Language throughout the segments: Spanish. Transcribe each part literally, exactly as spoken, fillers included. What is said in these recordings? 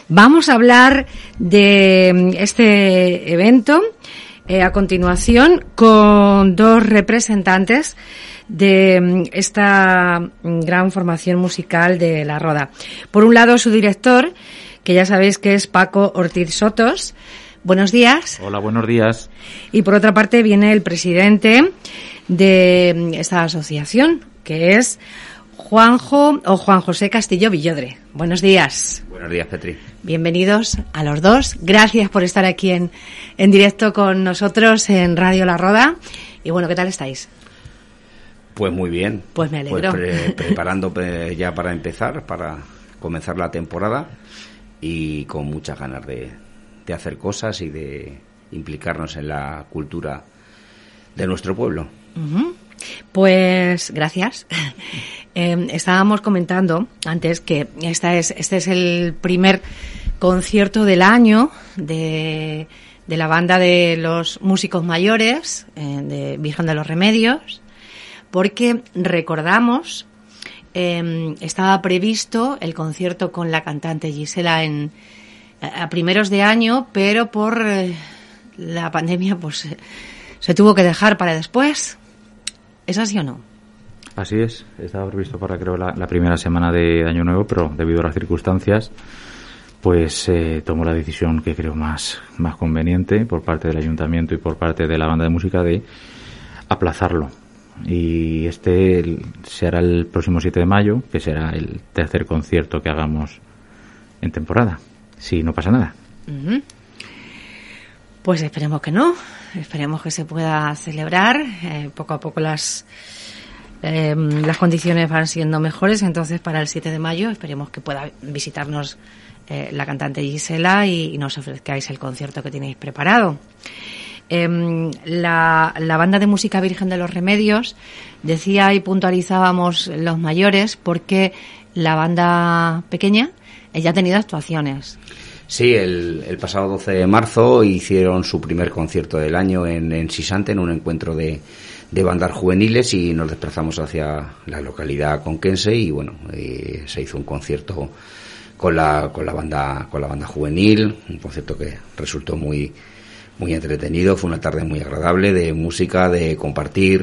Vamos a hablar de este evento eh, a continuación con dos representantes de esta gran formación musical de La Roda. Por un lado, su director, que ya sabéis que es Paco Ortiz Sotos. Buenos días. Hola, buenos días. Y por otra parte viene el presidente de esta asociación, que es Juanjo o Juan José Castillo Villodre. Buenos días. Buenos días, Petri. Bienvenidos a los dos. Gracias por estar aquí en, en directo con nosotros en Radio La Roda. Y bueno, ¿qué tal estáis? Pues muy bien. Pues me alegro. Pues pre- preparando ya para empezar, para comenzar la temporada y con muchas ganas de, de hacer cosas y de implicarnos en la cultura de nuestro pueblo. Uh-huh. Pues gracias. Eh, estábamos comentando antes que esta es, este es el primer concierto del año de, de la banda de los músicos mayores, eh, de Virgen de los Remedios, porque recordamos, eh, estaba previsto el concierto con la cantante Gisela en, a primeros de año, pero por eh, la pandemia pues se tuvo que dejar para después. ¿Es así o no? Así es, estaba previsto para creo la, la primera semana de Año Nuevo, pero debido a las circunstancias, pues eh, tomó la decisión que creo más, más conveniente por parte del Ayuntamiento y por parte de la banda de música de aplazarlo. Y este será el próximo siete de mayo, que será el tercer concierto que hagamos en temporada, si no pasa nada. Uh-huh. Pues esperemos que no, esperemos que se pueda celebrar. Eh, poco a poco las eh, las condiciones van siendo mejores, entonces para el siete de mayo esperemos que pueda visitarnos eh, la cantante Gisela y, y nos ofrezcáis el concierto que tenéis preparado. Eh, la, la banda de música Virgen de los Remedios, decía y puntualizábamos los mayores, porque la banda pequeña eh, ya ha tenido actuaciones. Sí, el, el pasado doce de marzo hicieron su primer concierto del año en, en Sisante, en un encuentro de, de bandas juveniles, y nos desplazamos hacia la localidad conquense y bueno, eh, se hizo un concierto con la, con la banda, con la banda juvenil, un concierto que resultó muy, muy entretenido. Fue una tarde muy agradable de música, de compartir,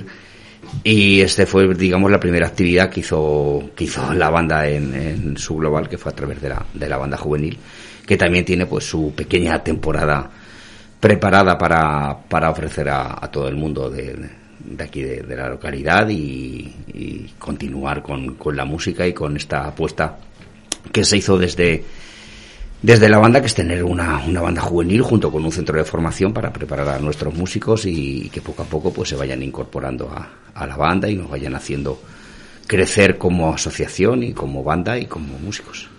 y este fue, digamos, la primera actividad que hizo, que hizo la banda en, en su global, que fue a través de la, de la banda juvenil, que también tiene pues su pequeña temporada preparada para, para ofrecer a, a todo el mundo de, de aquí de, de la localidad y, y continuar con, con la música y con esta apuesta que se hizo desde, desde la banda, que es tener una, una banda juvenil junto con un centro de formación para preparar a nuestros músicos y, y que poco a poco pues se vayan incorporando a, a la banda y nos vayan haciendo crecer como asociación y como banda y como músicos.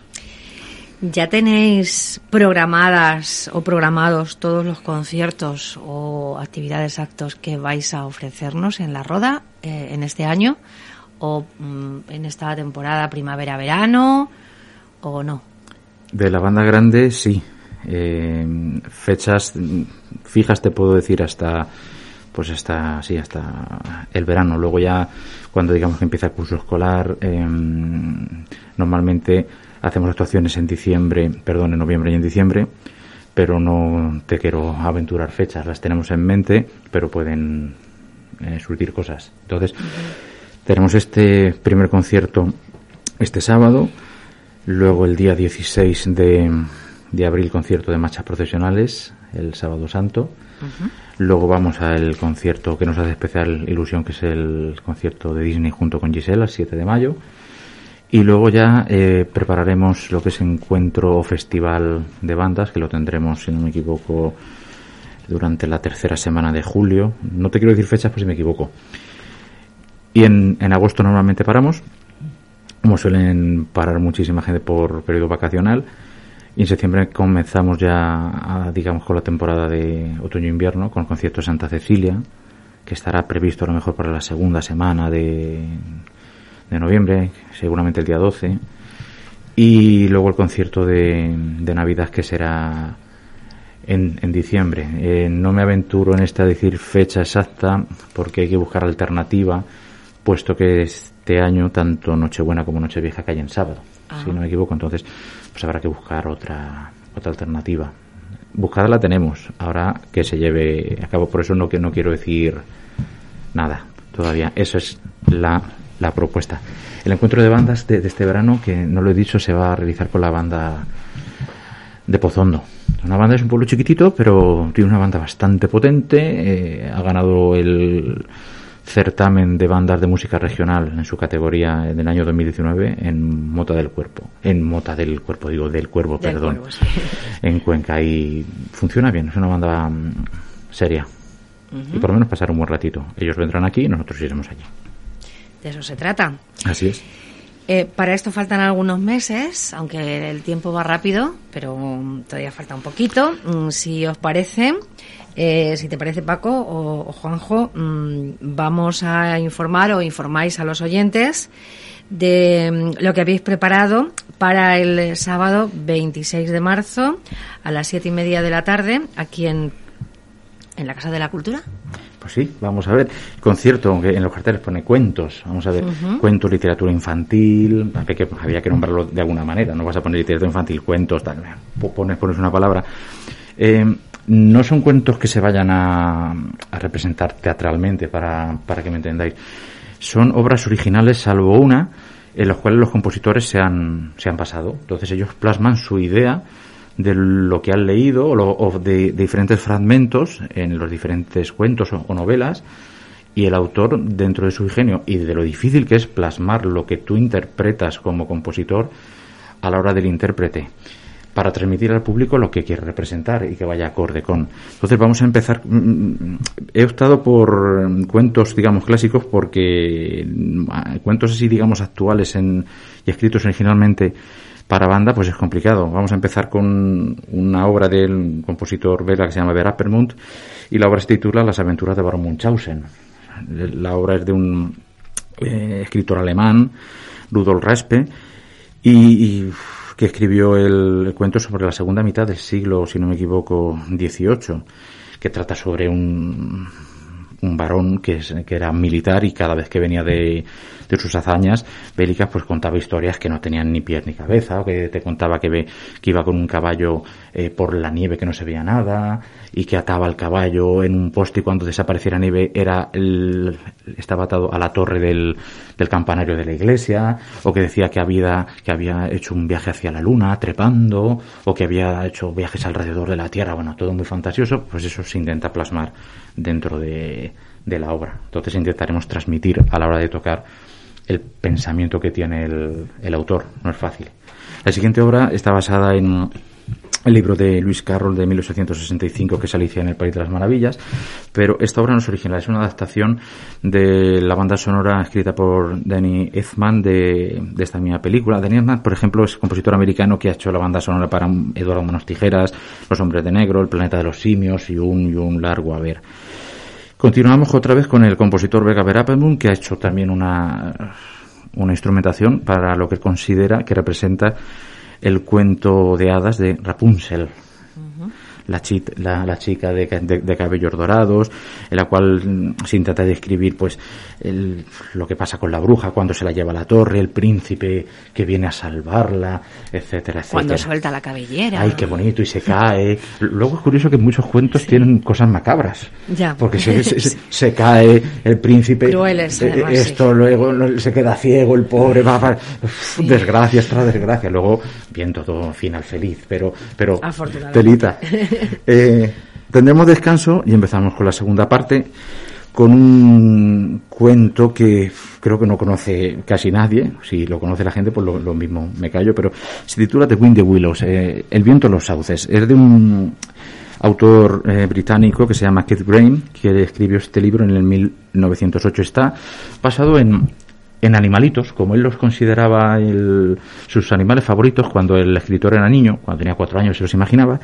¿Ya tenéis programadas o programados todos los conciertos o actividades, actos que vais a ofrecernos en La Roda eh, en este año o mm, en esta temporada primavera-verano o no? De la banda grande, sí. Eh, fechas fijas te puedo decir hasta pues hasta sí hasta el verano. Luego ya cuando digamos que empieza el curso escolar, eh, normalmente hacemos actuaciones en diciembre, perdón, en noviembre y en diciembre, pero no te quiero aventurar fechas, las tenemos en mente, pero pueden eh, surgir cosas. Entonces, uh-huh. tenemos este primer concierto este sábado, luego el día dieciséis de, de abril concierto de marchas procesionales, el sábado santo, uh-huh. luego vamos al concierto que nos hace especial ilusión, que es el concierto de Disney junto con Gisela, el siete de mayo, y luego ya eh, prepararemos lo que es encuentro o festival de bandas, que lo tendremos, si no me equivoco, durante la tercera semana de julio. No te quiero decir fechas, pues si me equivoco. Y en, en agosto normalmente paramos, como suelen parar muchísima gente por periodo vacacional. Y en septiembre comenzamos ya, a, digamos, con la temporada de otoño-invierno, con el concierto de Santa Cecilia, que estará previsto a lo mejor para la segunda semana de... de noviembre, seguramente el día doce, y luego el concierto de, de Navidad, que será en, en diciembre. Eh, no me aventuro en esta a decir fecha exacta porque hay que buscar alternativa, puesto que este año tanto Nochebuena como Nochevieja caen en sábado, ah. si no me equivoco, entonces pues habrá que buscar otra otra alternativa. Buscada la tenemos, ahora que se lleve a cabo, por eso no, que no quiero decir nada todavía. Eso es la, la propuesta. El encuentro de bandas de, de este verano, que no lo he dicho, se va a realizar con la banda de Pozondo. Una banda, es un pueblo chiquitito, pero tiene una banda bastante potente. Eh, ha ganado el certamen de bandas de música regional en su categoría en el año dos mil diecinueve en Mota del Cuerpo. En Mota del Cuerpo, digo, del Cuervo, del perdón. Cuervo, sí. En Cuenca. Y funciona bien, es una banda um, seria. Uh-huh. Y por lo menos pasar un buen ratito. Ellos vendrán aquí y nosotros iremos allí. De eso se trata. Así es. Eh, para esto faltan algunos meses, aunque el tiempo va rápido, pero todavía falta un poquito. Mm, si os parece, eh, si te parece, Paco o, o Juanjo, mmm, vamos a informar o informáis a los oyentes de mm, lo que habéis preparado para el sábado veintiséis de marzo a las siete y media de la tarde, aquí en, en la Casa de la Cultura. Pues sí, vamos a ver. Concierto, aunque en los carteles pone cuentos. Vamos a ver, uh-huh. Cuentos, literatura infantil. Había que, había que nombrarlo de alguna manera. No vas a poner literatura infantil, cuentos, tal. Pones, pones una palabra. Eh, no son cuentos que se vayan a, a representar teatralmente, para, para que me entendáis. Son obras originales, salvo una, en las cuales los compositores se han, se han basado. Entonces ellos plasman su idea de lo que han leído o, lo, o de, de diferentes fragmentos en los diferentes cuentos o, o novelas, y el autor, dentro de su ingenio y de lo difícil que es plasmar lo que tú interpretas como compositor a la hora del intérprete, para transmitir al público lo que quiere representar y que vaya acorde con. Entonces vamos a empezar. He optado por cuentos, digamos, clásicos, porque cuentos así, digamos, actuales en, y escritos originalmente para banda, pues es complicado. Vamos a empezar con una obra del compositor belga que se llama Verappermunt, y la obra se titula Las aventuras de Baron Munchausen. La obra es de un eh, escritor alemán, Rudolf Raspe, y, y que escribió el, el cuento sobre la segunda mitad del siglo, si no me equivoco, dieciocho, que trata sobre un un varón que, es, que era militar, y cada vez que venía de, de sus hazañas bélicas, pues contaba historias que no tenían ni pies ni cabeza, o que te contaba que, ve, que iba con un caballo eh, por la nieve que no se veía nada, y que ataba el caballo en un poste, y cuando desapareciera nieve era el, estaba atado a la torre del, del campanario de la iglesia, o que decía que había, que había hecho un viaje hacia la luna trepando, o que había hecho viajes alrededor de la tierra. Bueno, todo muy fantasioso. Pues eso se intenta plasmar dentro de, de la obra. Entonces intentaremos transmitir a la hora de tocar el pensamiento que tiene el, el autor. No es fácil. La siguiente obra está basada en el libro de Lewis Carroll de mil ochocientos sesenta y cinco, que es Alicia en el País de las Maravillas, pero esta obra no es original, es una adaptación de la banda sonora escrita por Danny Elfman de, de esta misma película. Danny Elfman, por ejemplo, es compositor americano que ha hecho la banda sonora para Eduardo Manos Tijeras, Los Hombres de Negro, El Planeta de los Simios y un, y un largo haber. Continuamos otra vez con el compositor belga Verappermunt, que ha hecho también una, una instrumentación para lo que considera que representa el cuento de hadas de Rapunzel, uh-huh. la, chi, la, la chica de, de, de cabellos dorados, en la cual se intenta describir pues el, lo que pasa con la bruja cuando se la lleva a la torre, el príncipe que viene a salvarla, etcétera, etcétera. Cuando suelta la cabellera. Ay, qué bonito, y se cae. Luego es curioso que muchos cuentos sí. tienen cosas macabras. Ya. Porque se, se, se cae el príncipe. Crueles, además, esto, sí. Luego se queda ciego, el pobre va para... Sí. Desgracia tras desgracia. Luego, bien, todo final feliz, pero, pero telita. Eh, tendremos descanso y empezamos con la segunda parte, con un cuento que creo que no conoce casi nadie. Si lo conoce la gente, pues lo, lo mismo me callo, pero se titula The Wind the Willows, eh, El viento en los sauces. Es de un autor eh, británico que se llama Keith Graham, que escribió este libro en el mil novecientos ocho. Está basado en en animalitos, como él los consideraba el, sus animales favoritos cuando el escritor era niño, cuando tenía cuatro años se los imaginaba,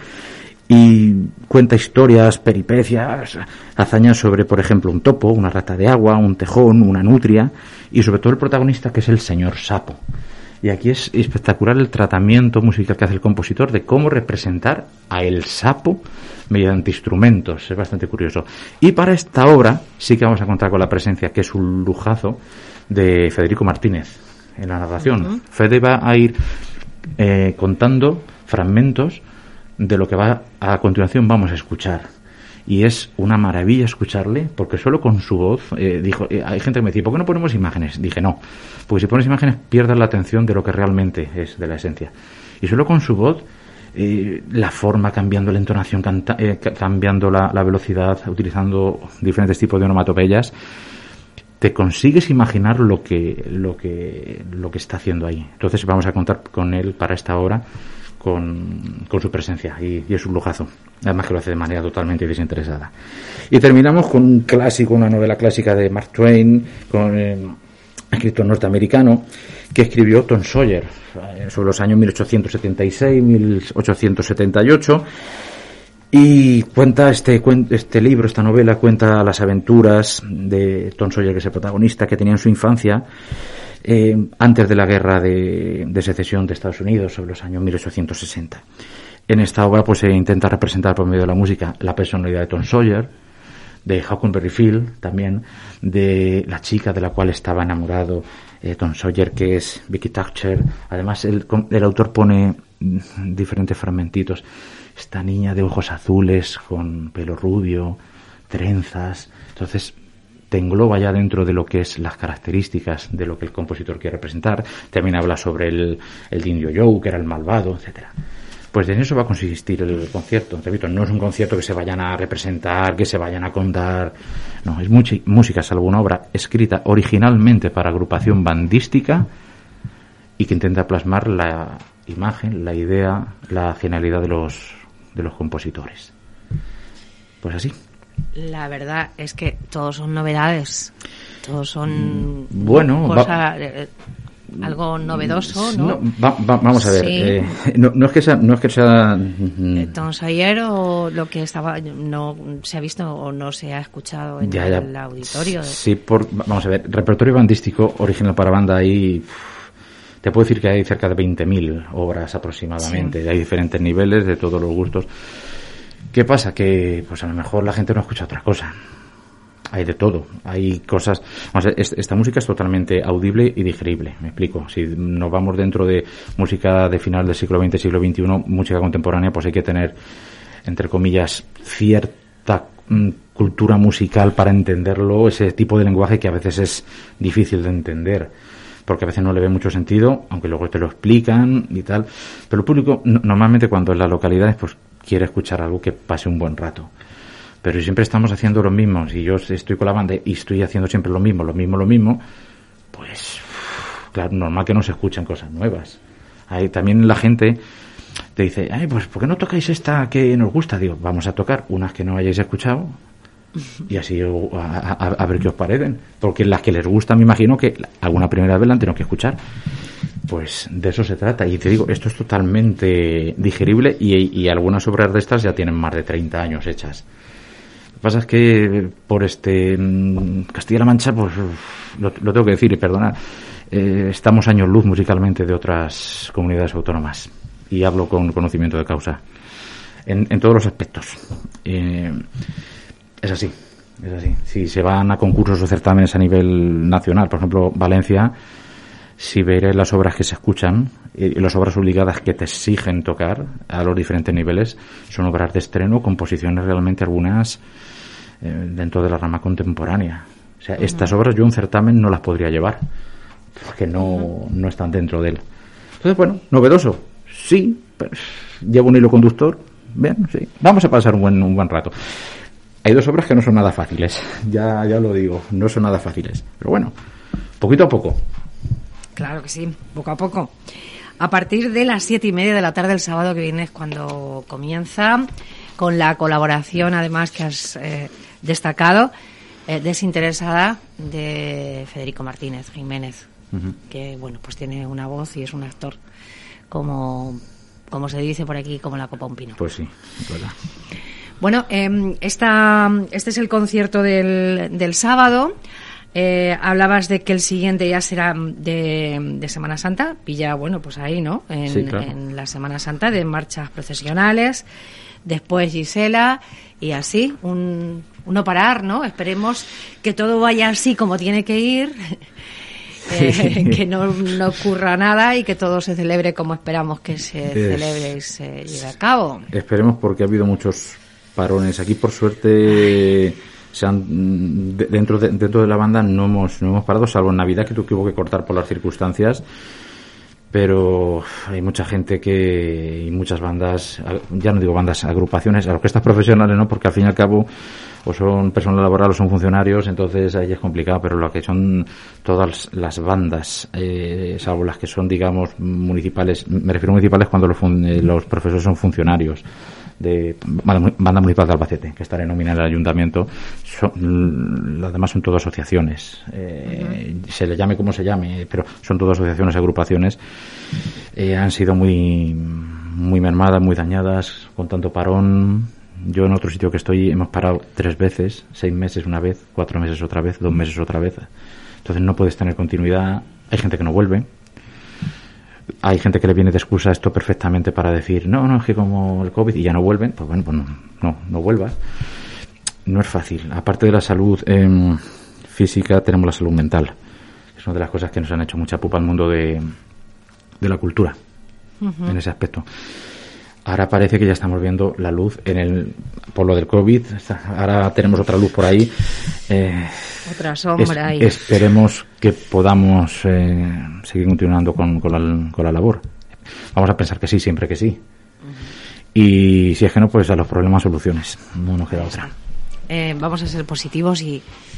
y cuenta historias, peripecias, hazañas sobre, por ejemplo, un topo, una rata de agua, un tejón, una nutria, y sobre todo el protagonista, que es el señor sapo. Y aquí es espectacular el tratamiento musical que hace el compositor de cómo representar a el sapo mediante instrumentos. Es bastante curioso. Y para esta obra sí que vamos a contar con la presencia, que es un lujazo, de Federico Martínez en la narración. Uh-huh. Fede va a ir eh, contando fragmentos de lo que va a continuación vamos a escuchar. Y es una maravilla escucharle, porque solo con su voz, eh, dijo, eh, hay gente que me dice, ¿por qué no ponemos imágenes? Dije, no, porque si pones imágenes pierdes la atención de lo que realmente es, de la esencia. Y solo con su voz, eh, la forma, cambiando la entonación, canta, eh, cambiando la, la velocidad, utilizando diferentes tipos de onomatopeyas, te consigues imaginar lo que, lo que, lo que está haciendo ahí. Entonces vamos a contar con él para esta hora, con, con su presencia, y, y es un lujazo, además que lo hace de manera totalmente desinteresada. Y terminamos con un clásico, una novela clásica de Mark Twain, con eh, escritor norteamericano, que escribió Tom Sawyer eh, sobre los años mil ochocientos setenta y seis a mil ochocientos setenta y ocho, y cuenta este este libro, esta novela cuenta las aventuras de Tom Sawyer, que es el protagonista, que tenía en su infancia Eh, antes de la guerra de, de secesión de Estados Unidos, sobre los años mil ochocientos sesenta. En esta obra pues se intenta representar por medio de la música la personalidad de Tom Sawyer, de Huckleberry Finn, también de la chica de la cual estaba enamorado eh, Tom Sawyer, que es Vicky Thatcher. Además el, el autor pone diferentes fragmentitos. Esta niña de ojos azules con pelo rubio, trenzas. Entonces te engloba ya dentro de lo que es las características de lo que el compositor quiere representar. También habla sobre el, el indio Joe, que era el malvado, etcétera. Pues en eso va a consistir el concierto. Repito, no es un concierto que se vayan a representar, que se vayan a contar. No, es mucha música, salvo una obra escrita originalmente para agrupación bandística y que intenta plasmar la imagen, la idea, la genialidad de los, de los compositores. Pues así. La verdad es que todos son novedades, todos son bueno, cosa, va, eh, algo novedoso, ¿no? no va, va, vamos a ver, sí. eh, no, no es que sea, no es que sea eh, Tom Sawyer, o lo que estaba no se ha visto o no se ha escuchado en ya, ya. el auditorio. Sí, por, vamos a ver, repertorio bandístico original para banda ahí. Te puedo decir que hay cerca de veinte mil obras aproximadamente, sí. Hay diferentes niveles de todos los gustos. ¿Qué pasa? Que pues a lo mejor la gente no escucha otra cosa. Hay de todo. Hay cosas... Vamos a ver, esta música es totalmente audible y digerible. Me explico. Si nos vamos dentro de música de final del siglo veinte, siglo veintiuno, música contemporánea, pues hay que tener, entre comillas, cierta mm, cultura musical para entenderlo, ese tipo de lenguaje que a veces es difícil de entender, porque a veces no le ve mucho sentido, aunque luego te lo explican y tal. Pero el público, no, normalmente cuando en las localidades, pues quiere escuchar algo que pase un buen rato. Pero si siempre estamos haciendo lo mismo, si yo estoy con la banda y estoy haciendo siempre lo mismo, lo mismo, lo mismo, pues claro, normal que no se escuchen cosas nuevas. Hay, también la gente te dice, ay, pues ¿por qué no tocáis esta que nos gusta? Digo, vamos a tocar unas que no hayáis escuchado y así a, a, a ver qué os parecen, porque las que les gusta me imagino que alguna primera vez la han tenido que escuchar. Pues de eso se trata. Y te digo, esto es totalmente digerible y, y algunas obras de estas ya tienen más de treinta años hechas. Lo que pasa es que por este Castilla-La Mancha, pues lo, lo tengo que decir y perdonar, eh, estamos años luz musicalmente de otras comunidades autónomas. Y hablo con conocimiento de causa. En, en todos los aspectos. Eh, es así, es así. Si se van a concursos o certámenes a nivel nacional, por ejemplo, Valencia, si veréis las obras que se escuchan y las obras obligadas que te exigen tocar a los diferentes niveles, son obras de estreno, composiciones realmente algunas eh, dentro de la rama contemporánea. O sea, uh-huh. Estas obras yo un certamen no las podría llevar porque no, uh-huh. no están dentro de él. Entonces, bueno, novedoso, sí, pero llevo un hilo conductor, bien, sí, vamos a pasar un buen, un buen rato. Hay dos obras que no son nada fáciles, ya, ya lo digo, no son nada fáciles, pero bueno, poquito a poco. Claro que sí, poco a poco. A partir de las siete y media de la tarde el sábado que viene es cuando comienza, con la colaboración además que has eh, destacado, eh, desinteresada, de Federico Martínez Jiménez, uh-huh. que bueno, pues tiene una voz y es un actor como, como se dice por aquí, como la copa un pino. Pues sí, es verdad. Bueno, eh, esta, este es el concierto del, del sábado. Eh, hablabas de que el siguiente ya será de, de Semana Santa, pilla, bueno, pues ahí, ¿no? En, sí, claro. en la Semana Santa, de marchas procesionales, después Gisela, y así, un, un no parar, ¿no? Esperemos que todo vaya así como tiene que ir eh, que no, no ocurra nada y que todo se celebre como esperamos que se es, celebre y se lleve a cabo. Esperemos, porque ha habido muchos parones. Aquí, por suerte, se han, de, dentro, de, dentro de la banda no hemos, no hemos parado, salvo en Navidad, que tuvo que cortar por las circunstancias. Pero hay mucha gente que, y muchas bandas, ya no digo bandas, agrupaciones, orquestas profesionales, ¿no? Porque al fin y al cabo o son personal laboral o son funcionarios, entonces ahí es complicado, pero lo que son todas las bandas, eh, salvo las que son, digamos, municipales, me refiero a municipales cuando los, fun, eh, los profesores son funcionarios de Banda Municipal de Albacete, que está en nómina en el ayuntamiento, son, las demás son todas asociaciones, eh, uh-huh. se le llame como se llame, pero son todas asociaciones, agrupaciones, eh, han sido muy muy mermadas, muy dañadas, con tanto parón. Yo en otro sitio que estoy hemos parado tres veces, seis meses una vez, cuatro meses otra vez, dos meses otra vez, entonces no puedes tener continuidad. Hay gente que no vuelve. Hay gente que le viene de excusa esto perfectamente para decir, no, no, es que como el COVID y ya no vuelven, pues bueno, pues no, no, no vuelvas. No es fácil. Aparte de la salud eh, física, tenemos la salud mental. Es una de las cosas que nos han hecho mucha pupa al mundo de, de la cultura, uh-huh. en ese aspecto. Ahora parece que ya estamos viendo la luz en el por lo del COVID. Ahora tenemos otra luz por ahí. Eh, otra sombra es, ahí. Esperemos que podamos eh, seguir continuando con, con, la, con la labor. Vamos a pensar que sí, siempre que sí. Uh-huh. Y si es que no, pues a los problemas soluciones. No nos queda otra. Eh, vamos a ser positivos y,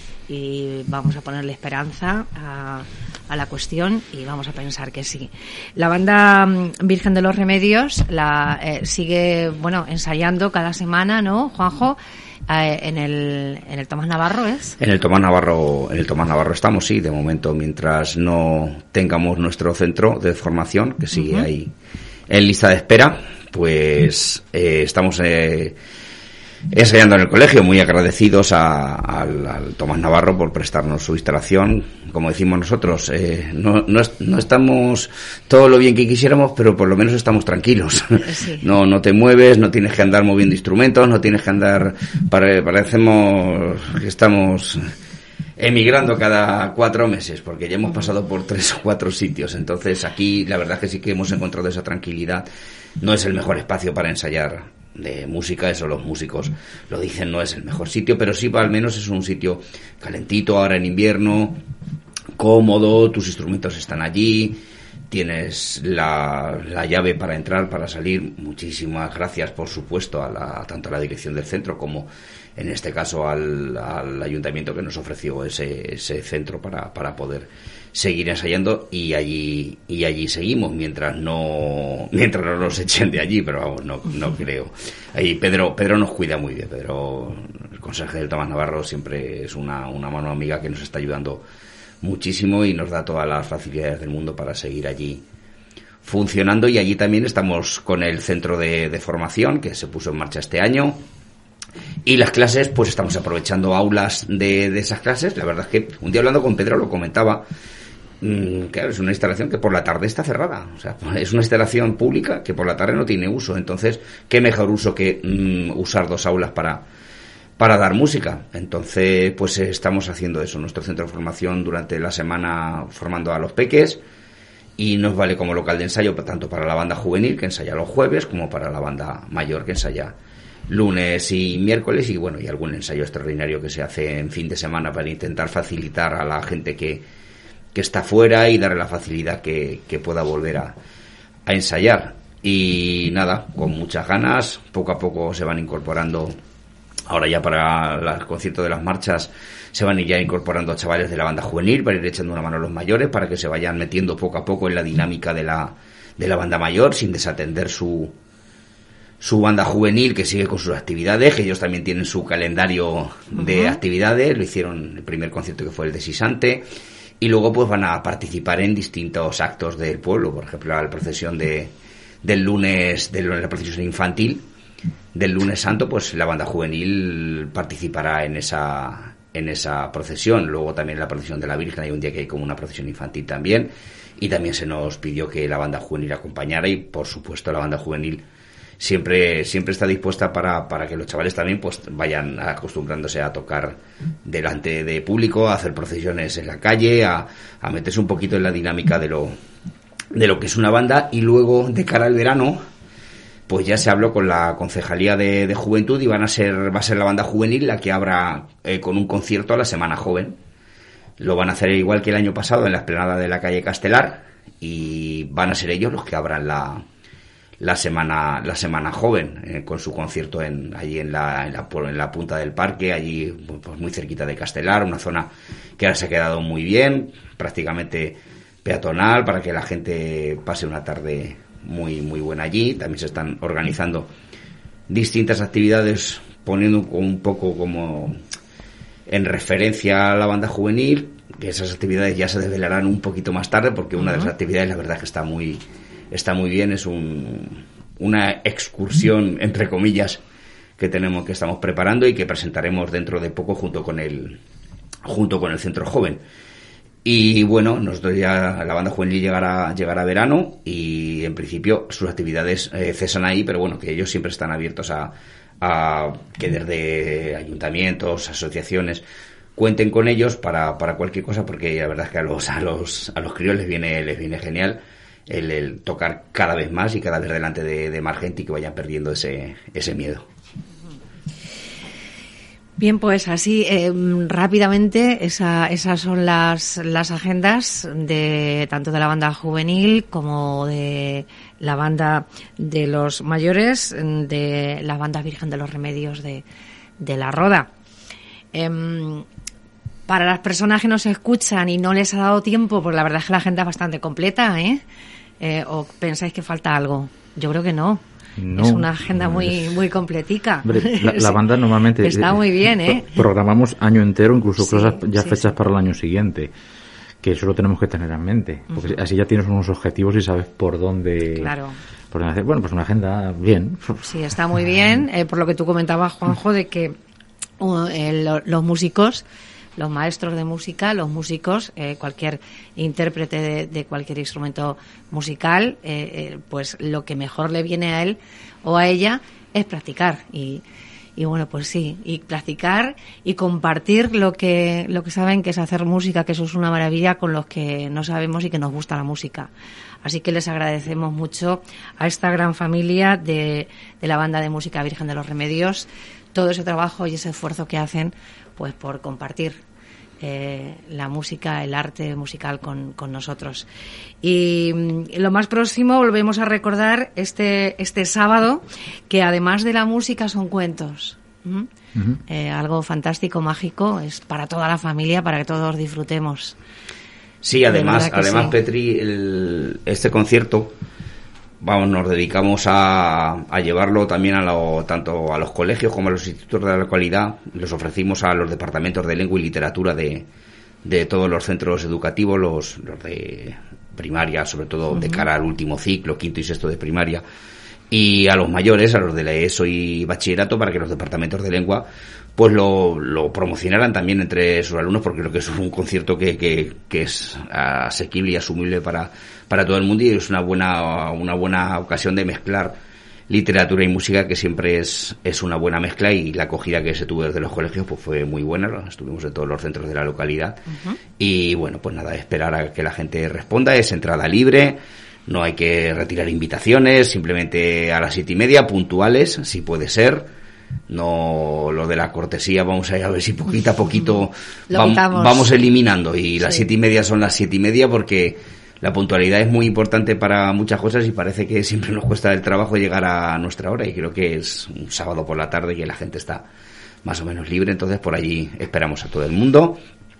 y vamos a ponerle esperanza a, a la cuestión y vamos a pensar que sí. La banda Virgen de los Remedios la eh, sigue, bueno, ensayando cada semana, ¿no, Juanjo? Eh, en el en el Tomás Navarro, ¿es? En el Tomás Navarro, en el Tomás Navarro estamos, sí, de momento, mientras no tengamos nuestro centro de formación, que sigue uh-huh. ahí en lista de espera, pues eh, estamos eh, ensayando en el colegio, muy agradecidos a, a, al Tomás Navarro por prestarnos su instalación. Como decimos nosotros, eh, no, no, no estamos todo lo bien que quisiéramos, pero por lo menos estamos tranquilos. Sí. No, no te mueves, no tienes que andar moviendo instrumentos, no tienes que andar, pare, parecemos que estamos emigrando cada cuatro meses, porque ya hemos pasado por tres o cuatro sitios. Entonces aquí la verdad que sí que hemos encontrado esa tranquilidad. No es el mejor espacio para ensayar de música, eso los músicos lo dicen, no es el mejor sitio, pero sí al menos es un sitio calentito ahora en invierno, cómodo, tus instrumentos están allí, tienes la, la llave para entrar, para salir. Muchísimas gracias, por supuesto, a la, tanto a la dirección del centro como en este caso al, al ayuntamiento que nos ofreció ese, ese centro para, para poder seguir ensayando, y allí y allí seguimos mientras no mientras no nos echen de allí, pero vamos, no no creo. Ahí Pedro Pedro nos cuida muy bien. Pedro, el conserje del Tomás Navarro, siempre es una una mano amiga que nos está ayudando muchísimo y nos da todas las facilidades del mundo para seguir allí funcionando. Y allí también estamos con el centro de, de formación que se puso en marcha este año. Y las clases, pues estamos aprovechando aulas de, de esas clases. La verdad es que un día hablando con Pedro lo comentaba. Claro, es una instalación que por la tarde está cerrada, o sea, es una instalación pública que por la tarde no tiene uso. Entonces, qué mejor uso que mm, usar dos aulas para para dar música. Entonces, pues estamos haciendo eso, nuestro centro de formación durante la semana, formando a los peques, y nos vale como local de ensayo tanto para la banda juvenil, que ensaya los jueves, como para la banda mayor, que ensaya lunes y miércoles, y bueno, y algún ensayo extraordinario que se hace en fin de semana para intentar facilitar a la gente que que está fuera y darle la facilidad que, que pueda volver a, a ensayar. Y nada, con muchas ganas, poco a poco se van incorporando, ahora ya para el concierto de las marchas, se van ya incorporando a chavales de la banda juvenil para ir echando una mano a los mayores, para que se vayan metiendo poco a poco en la dinámica de la, de la banda mayor, sin desatender su, su banda juvenil, que sigue con sus actividades, que ellos también tienen su calendario de uh-huh. actividades. Lo hicieron el primer concierto, que fue el de Sisante. Y luego pues van a participar en distintos actos del pueblo, por ejemplo la procesión de del lunes, de la procesión infantil del lunes santo, pues la banda juvenil participará en esa en esa procesión. Luego también en la procesión de la Virgen hay un día que hay como una procesión infantil también, y también se nos pidió que la banda juvenil acompañara, y por supuesto la banda juvenil siempre siempre está dispuesta para, para que los chavales también pues vayan acostumbrándose a tocar delante de público, a hacer procesiones en la calle, a, a meterse un poquito en la dinámica de lo de lo que es una banda. Y luego, de cara al verano, pues ya se habló con la Concejalía de, de Juventud y van a ser va a ser la banda juvenil la que abra eh, con un concierto a la Semana Joven. Lo van a hacer igual que el año pasado en la explanada de la calle Castelar, y van a ser ellos los que abran la la semana la semana joven eh, con su concierto en allí en la, en la en la punta del parque, allí pues muy cerquita de Castelar, una zona que ahora se ha quedado muy bien, prácticamente peatonal, para que la gente pase una tarde muy muy buena allí. También se están organizando distintas actividades, poniendo un poco como en referencia a la banda juvenil, que esas actividades ya se desvelarán un poquito más tarde, porque una uh-huh. de las actividades, la verdad, que está muy está muy bien, es un, una excursión, entre comillas, que tenemos que estamos preparando y que presentaremos dentro de poco junto con el junto con el Centro Joven. Y bueno, nosotros ya, la banda juvenil llegará llegará a verano, y en principio sus actividades eh, cesan ahí, pero bueno, que ellos siempre están abiertos a a que desde ayuntamientos, asociaciones, cuenten con ellos para, para cualquier cosa, porque la verdad es que a los a los a los críos les viene les viene genial el, el tocar cada vez más y cada vez delante de, de más gente, y que vayan perdiendo ese ese miedo. Bien, pues así eh, rápidamente esa, esas son las las agendas de tanto de la banda juvenil como de la banda de los mayores, de la banda Virgen de los Remedios de, de La Roda. Eh, para las personas que nos escuchan y no les ha dado tiempo, pues la verdad es que la agenda es bastante completa, ¿eh? eh ¿O pensáis que falta algo? Yo creo que no. No, es una agenda muy muy completica. Hombre, la, la banda normalmente está muy bien, ¿eh? Programamos año entero, incluso sí, cosas ya sí, fechas sí. para el año siguiente, que eso lo tenemos que tener en mente, porque uh-huh. así ya tienes unos objetivos y sabes por dónde. Claro. Por dónde hacer. Bueno, pues una agenda bien. Sí, está muy bien, eh, por lo que tú comentabas, Juanjo, de que uh, el, los músicos, los maestros de música, los músicos, eh, cualquier intérprete de, de cualquier instrumento musical, eh, eh, pues lo que mejor le viene a él o a ella es practicar. Y, y bueno, pues sí, y practicar y compartir lo que, lo que saben que es hacer música, que eso es una maravilla, con los que no sabemos y que nos gusta la música. Así que les agradecemos mucho a esta gran familia de, de la banda de música Virgen de los Remedios todo ese trabajo y ese esfuerzo que hacen, pues por compartir eh, la música, el arte musical con, con nosotros. Y mm, lo más próximo volvemos a recordar este este sábado, que además de la música son cuentos. ¿Mm? Uh-huh. Eh, algo fantástico, mágico, es para toda la familia, para que todos disfrutemos. Sí, además, además sí. Petri, el, este concierto, vamos, nos dedicamos a, a llevarlo también a lo, tanto a los colegios como a los institutos de la localidad. Les ofrecimos a los departamentos de lengua y literatura de, de todos los centros educativos, los, los de primaria, sobre todo uh-huh. de cara al último ciclo, quinto y sexto de primaria, y a los mayores, a los de la ESO y bachillerato, para que los departamentos de lengua pues lo, lo promocionaran también entre sus alumnos, porque creo que es un concierto que, que, que es asequible y asumible para, para todo el mundo, y es una buena, una buena ocasión de mezclar literatura y música, que siempre es, es una buena mezcla, y la acogida que se tuvo desde los colegios pues fue muy buena. Estuvimos en todos los centros de la localidad uh-huh. y bueno, pues nada, esperar a que la gente responda. Es entrada libre, no hay que retirar invitaciones, simplemente a las siete y media, puntuales, si puede ser. No, lo de la cortesía, vamos a, ir a ver si poquito a poquito vamos, vamos eliminando, y las sí. siete y media son las siete y media, porque la puntualidad es muy importante para muchas cosas, y parece que siempre nos cuesta el trabajo llegar a nuestra hora, y creo que es un sábado por la tarde y la gente está más o menos libre. Entonces por allí esperamos a todo el mundo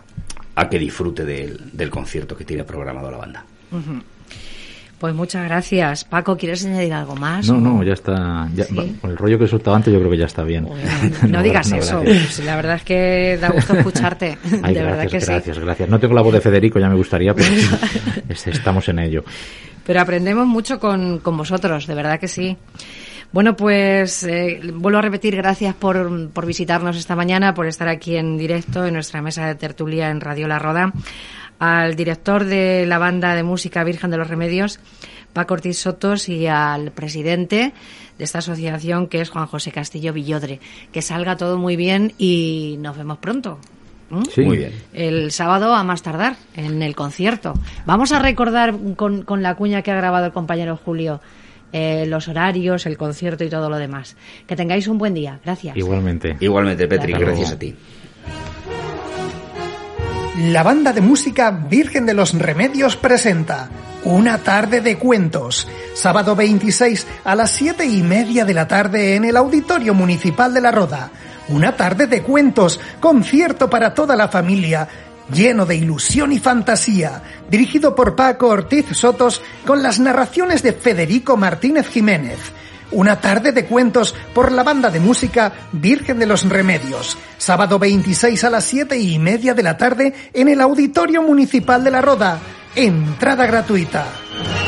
a que disfrute del, del concierto que tiene programado la banda. Uh-huh. Pues muchas gracias. Paco, ¿quieres añadir algo más? No, o? no, ya está. Ya, ¿Sí? Con el rollo que he soltado antes, yo creo que ya está bien. Bueno, no, no digas no, eso. Pues la verdad es que da gusto escucharte. Ay, de gracias, verdad que gracias, sí. gracias. No tengo la voz de Federico, ya me gustaría, pero estamos en ello. Pero aprendemos mucho con, con vosotros, de verdad que sí. Bueno, pues eh, vuelvo a repetir, gracias por, por visitarnos esta mañana, por estar aquí en directo en nuestra mesa de tertulia en Radio La Roda. Al director de la banda de música Virgen de los Remedios, Paco Ortiz Sotos y al presidente de esta asociación, que es Juan José Castillo Villodre. Que salga todo muy bien y nos vemos pronto. ¿Mm? Sí. Muy bien. El sábado a más tardar, en el concierto. Vamos a recordar con, con la cuña que ha grabado el compañero Julio eh, los horarios, el concierto y todo lo demás. Que tengáis un buen día. Gracias. Igualmente. Igualmente, Petri, Hasta gracias luego. a ti. La banda de música Virgen de los Remedios presenta Una tarde de cuentos, sábado veintiséis a las siete y media de la tarde en el Auditorio Municipal de La Roda. Una tarde de cuentos, concierto para toda la familia, lleno de ilusión y fantasía, dirigido por Paco Ortiz Sotos con las narraciones de Federico Martínez Jiménez. Una tarde de cuentos por la banda de música Virgen de los Remedios, sábado veintiséis a las siete y media de la tarde en el Auditorio Municipal de La Roda. Entrada gratuita.